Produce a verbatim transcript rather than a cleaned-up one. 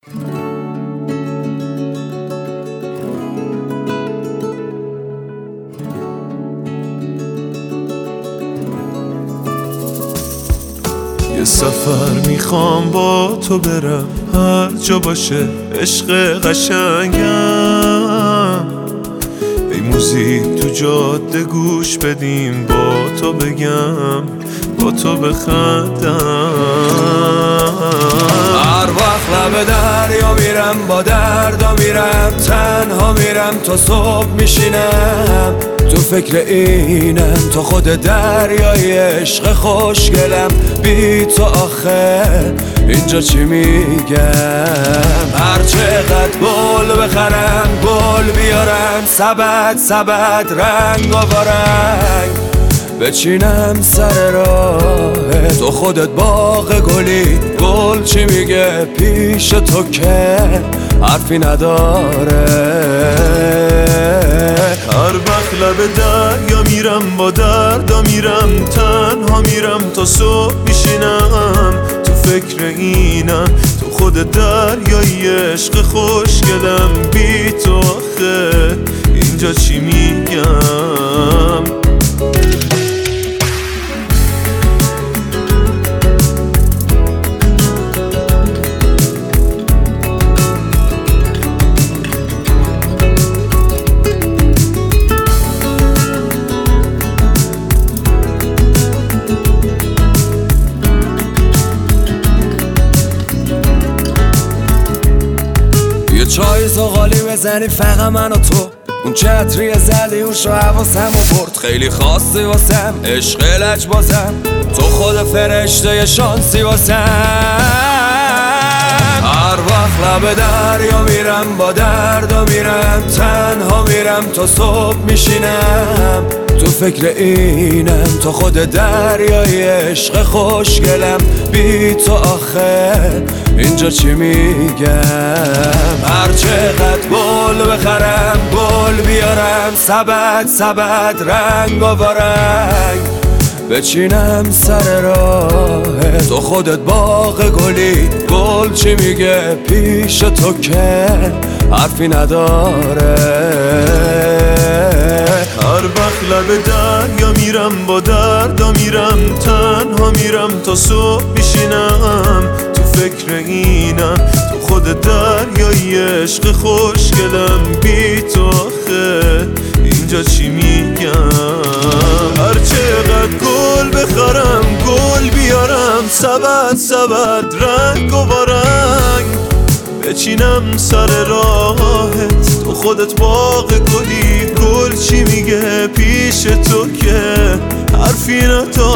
یه سفر میخوام با تو برم، هر جا باشه عشق قشنگم. ای موزیک تو جاده گوش بدیم، با تو بگم با تو بخندم. هر وقت لب دریا میرم با دردا میرم، تنها میرم تا صبح میشینم. تو فکر اینم تا خود دریای عشق خوشگلم. بی تو آخه اینجا چی میگم؟ هر چقدر گل بخرم گل بیارم، سبد سبد رنگ و رنگ بچینم سر راه تو. خودت باغ گلی، گل چی میگه پیش تو که حرفی نداره. هر وقت لب دریا میرم با دردا میرم، تنها میرم تا صبح میشینم. تو فکر اینم تو خود دریای عشق خوشگلم. بی تو آخه اینجا چی میگم؟ یه چای زغالی بزنی فقط من و تو، اون چتری زدی اون شو حواسم و برد. خیلی خاصی واسم عشق لج بازم، تو خود فرشته شانسی واسم. هر وقت لب دریا میرم با دردا میرم، تنها میرم تا صبح میشینم. تو فکر اینم تا خود دریای عشق خوشگلم. بی تو آخه اینجا چی میگم؟ هر چقدر گل بخرم گل بیارم، سبد سبد رنگ و رنگ بچینم سر راه تو. خودت باغ گلی، گل چی میگه پیش تو که حرفی نداره. هر وقت لب دریا میرم با دردا میرم، تنها میرم تا صبح میشینم. تو فکر اینم تو خود دریای عشق خوشگلم. بی تو آخه اینجا چی میگم؟ هر چقدر گل بخرم گل بیارم، سبد سبد رنگ و رنگ بچینم سر راهت. تو خودت باغ گلی، گل چی میگه پیش تو که حرفی نداره.